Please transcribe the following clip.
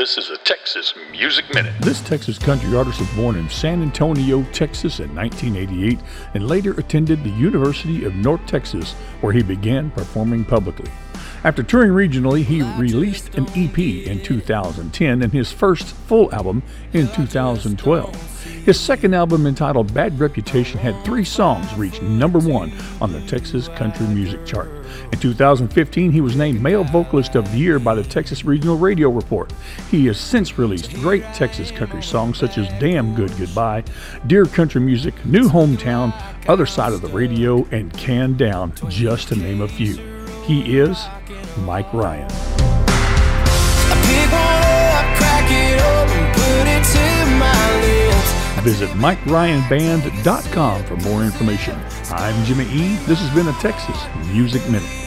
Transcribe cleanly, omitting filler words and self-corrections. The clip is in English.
This is a Texas Music Minute. This Texas country artist was born in San Antonio, Texas in 1988 and later attended the University of North Texas, where he began performing publicly. After touring regionally, he released an EP in 2010 and his first full album in 2012. His second album, entitled Bad Reputation, had 3 songs reach number 1 on the Texas Country Music Chart. In 2015, he was named Male Vocalist of the Year by the Texas Regional Radio Report. He has since released great Texas country songs such as Damn Good Goodbye, Dear Country Music, New Hometown, Other Side of the Radio, and Can Down, just to name a few. He is Mike Ryan. Visit MikeRyanBand.com for more information. I'm Jimmy E. This has been a Texas Music Minute.